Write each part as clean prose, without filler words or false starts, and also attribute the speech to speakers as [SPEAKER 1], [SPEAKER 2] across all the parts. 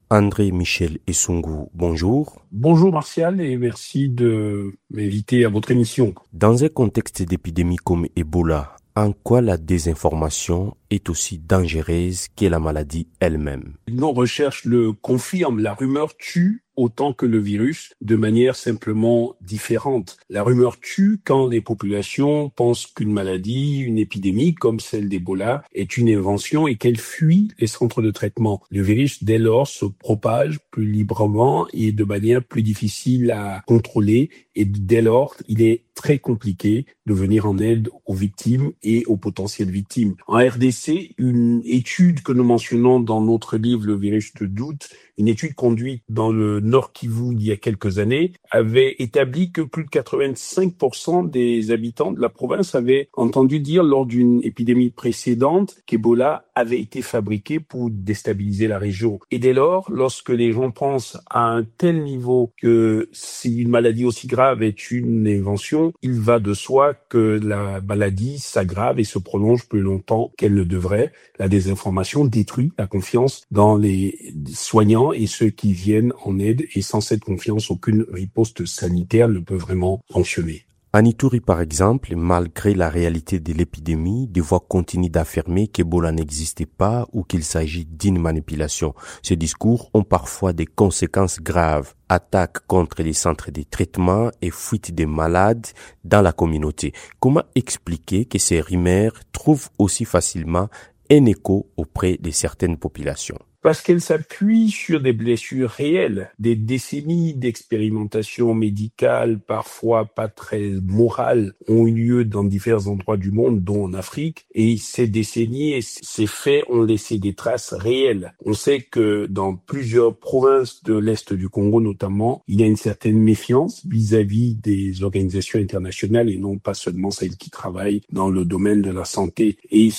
[SPEAKER 1] André Michel Essungu, bonjour.
[SPEAKER 2] Bonjour Martial et merci de m'inviter à votre émission.
[SPEAKER 1] Dans un contexte d'épidémie comme Ebola, en quoi la désinformation est aussi dangereuse que la maladie elle-même?
[SPEAKER 2] Nos recherches le confirment, la rumeur tue autant que le virus, de manière simplement différente. La rumeur tue quand les populations pensent qu'une maladie, une épidémie comme celle d'Ebola est une invention et qu'elle fuit les centres de traitement. Le virus, dès lors, se propage plus librement et de manière plus difficile à contrôler et dès lors, il est très compliqué de venir en aide aux victimes et aux potentielles victimes. En RDC, une étude que nous mentionnons dans notre livre Le virus de doute, une étude conduite dans le Nord Kivu il y a quelques années, avait établi que plus de 85% des habitants de la province avaient entendu dire lors d'une épidémie précédente qu'Ebola avait été fabriqué pour déstabiliser la région. Et dès lors, lorsque les gens pensent à un tel niveau que si une maladie aussi grave est une invention, il va de soi que la maladie s'aggrave et se prolonge plus longtemps qu'elle ne devrait. La désinformation détruit la confiance dans les soignants et ceux qui viennent en aide, et sans cette confiance, aucune riposte sanitaire ne peut vraiment fonctionner.
[SPEAKER 1] En Ituri, par exemple, malgré la réalité de l'épidémie, des voix continuent d'affirmer qu'Ebola n'existait pas ou qu'il s'agit d'une manipulation. Ces discours ont parfois des conséquences graves. Attaques contre les centres de traitement et fuite des malades dans la communauté. Comment expliquer que ces rumeurs trouvent aussi facilement un écho auprès de certaines populations?
[SPEAKER 2] Parce qu'elle s'appuie sur des blessures réelles, des décennies d'expérimentation médicale, parfois pas très morale, ont eu lieu dans divers endroits du monde, dont en Afrique, et ces décennies et ces faits ont laissé des traces réelles. On sait que dans plusieurs provinces de l'Est du Congo notamment, il y a une certaine méfiance vis-à-vis des organisations internationales et non pas seulement celles qui travaillent dans le domaine de la santé. Et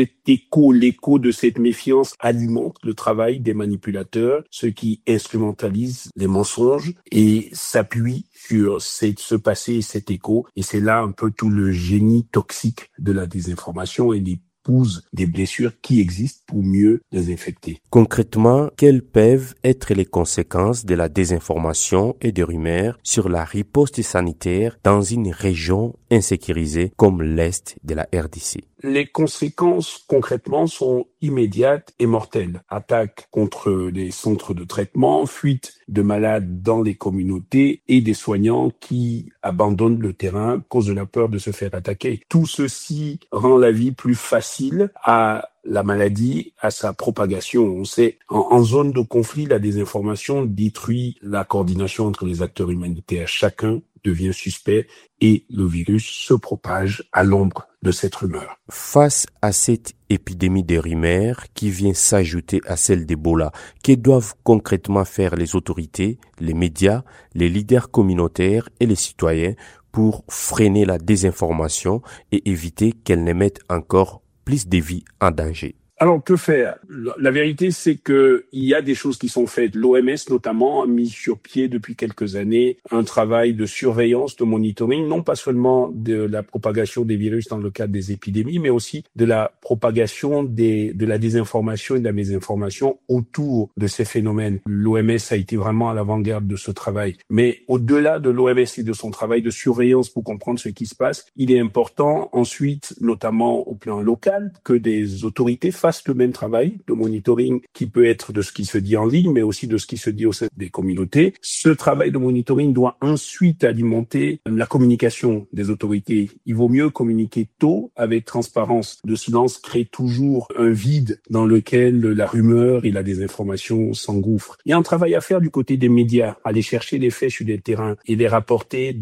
[SPEAKER 2] l'écho de cette méfiance alimente le travail des manipulateurs, ceux qui instrumentalisent les mensonges et s'appuient sur ce passé et cet écho. Et c'est là un peu tout le génie toxique de la désinformation et les des blessures qui existent pour mieux les infecter.
[SPEAKER 1] Concrètement, quelles peuvent être les conséquences de la désinformation et des rumeurs sur la riposte sanitaire dans une région insécurisée comme l'Est de la RDC?
[SPEAKER 2] Les conséquences concrètement sont immédiates et mortelles. Attaques contre les centres de traitement, fuite de malades dans les communautés et des soignants qui abandonnent le terrain à cause de la peur de se faire attaquer. Tout ceci rend la vie plus facile à la maladie, à sa propagation. On sait, en zone de conflit, la désinformation détruit la coordination entre les acteurs humanitaires. Chacun devient suspect et le virus se propage à l'ombre de cette rumeur.
[SPEAKER 1] Face à cette épidémie de rumeurs qui vient s'ajouter à celle d'Ebola, que doivent concrètement faire les autorités, les médias, les leaders communautaires et les citoyens pour freiner la désinformation et éviter qu'elle ne mette encore plus de vies en danger?
[SPEAKER 2] Alors, que faire? La vérité, c'est que il y a des choses qui sont faites. L'OMS, notamment, a mis sur pied depuis quelques années un travail de surveillance, de monitoring, non pas seulement de la propagation des virus dans le cadre des épidémies, mais aussi de la propagation de la désinformation et de la mésinformation autour de ces phénomènes. L'OMS a été vraiment à l'avant-garde de ce travail. Mais au-delà de l'OMS et de son travail de surveillance pour comprendre ce qui se passe, il est important ensuite, notamment au plan local, que des autorités fassent le même travail de monitoring qui peut être de ce qui se dit en ligne, mais aussi de ce qui se dit au sein des communautés. Ce travail de monitoring doit ensuite alimenter la communication des autorités. Il vaut mieux communiquer tôt avec transparence. Le silence crée toujours un vide dans lequel la rumeur et la désinformation s'engouffrent. Il y a un travail à faire du côté des médias, aller chercher les faits sur les terrains et les rapporter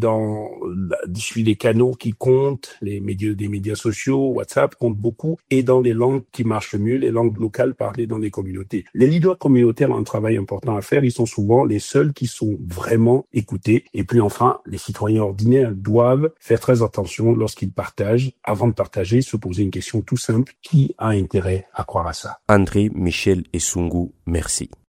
[SPEAKER 2] sur les canaux qui comptent, des médias sociaux, WhatsApp compte beaucoup, et dans les langues qui marchent mieux, les langues locales parlées dans les communautés. Les leaders communautaires ont un travail important à faire. Ils sont souvent les seuls qui sont vraiment écoutés. Et puis enfin, les citoyens ordinaires doivent faire très attention lorsqu'ils partagent. Avant de partager, se poser une question tout simple. Qui a intérêt à croire à ça?
[SPEAKER 1] André Michel Essungu, merci.